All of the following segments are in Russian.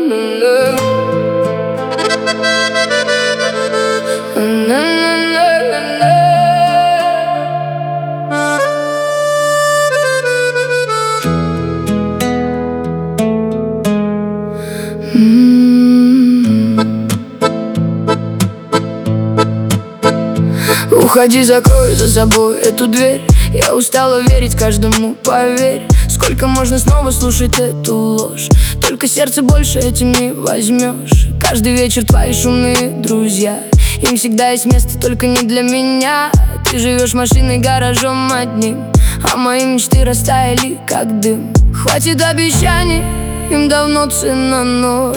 Уходи, закрой за собой эту дверь. Я устала верить каждому, поверь. Сколько можно снова слушать эту ложь? Только сердце больше этим не возьмешь. Каждый вечер твои шумные друзья, им всегда есть место, только не для меня. Ты живешь машиной, гаражом одним, а мои мечты растаяли, как дым. Хватит обещаний, им давно цена ноль.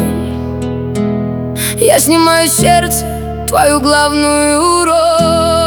Я снимаю с сердца твою главную роль.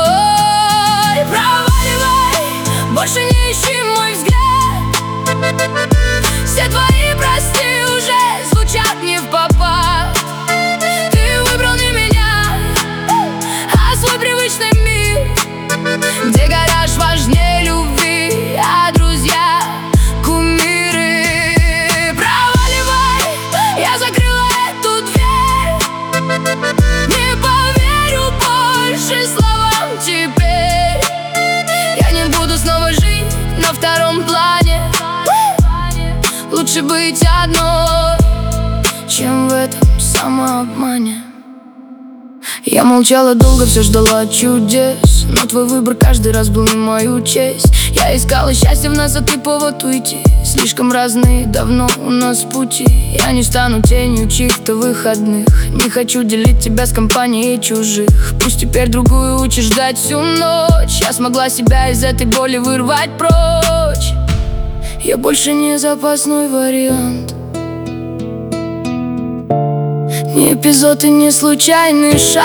Проваливай, больше не ищи мой взгляд. Все твои прости уже звучат не в попад. Ты выбрал не меня, а свой привычный мир, где гараж важнее любви, а друзья — кумиры. Проваливай, я закрыла эту дверь. Не поверю больше словам теперь. Я не буду снова жить на втором плане. Лучше быть одной, чем в этом самообмане. Я молчала долго, все ждала чудес, но твой выбор каждый раз был не мою честь. Я искала счастье в нас, а ты повод уйти. Слишком разные давно у нас пути. Я не стану тенью чьих-то выходных. Не хочу делить тебя с компанией чужих. Пусть теперь другую учишь ждать всю ночь. Я смогла себя из этой боли вырвать прочь. Я больше не запасной вариант, не эпизод и не случайный шанс.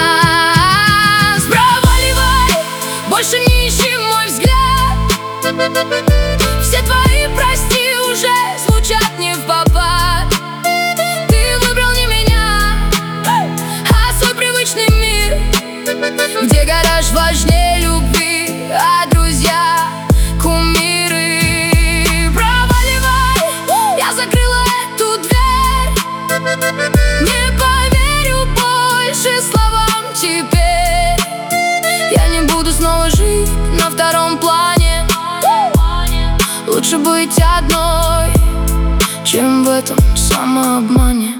Проваливай, больше не ищи мой взгляд. Все твои прости уже звучат не в попад. Ты выбрал не меня, а свой привычный мир, где гараж важнее любви, а друзья — кумиры. Проваливай, я закрыла эту дверь. Не поверю больше словам теперь. Я не буду снова жить на втором плане. Лучше быть одной, чем в этом самообмане.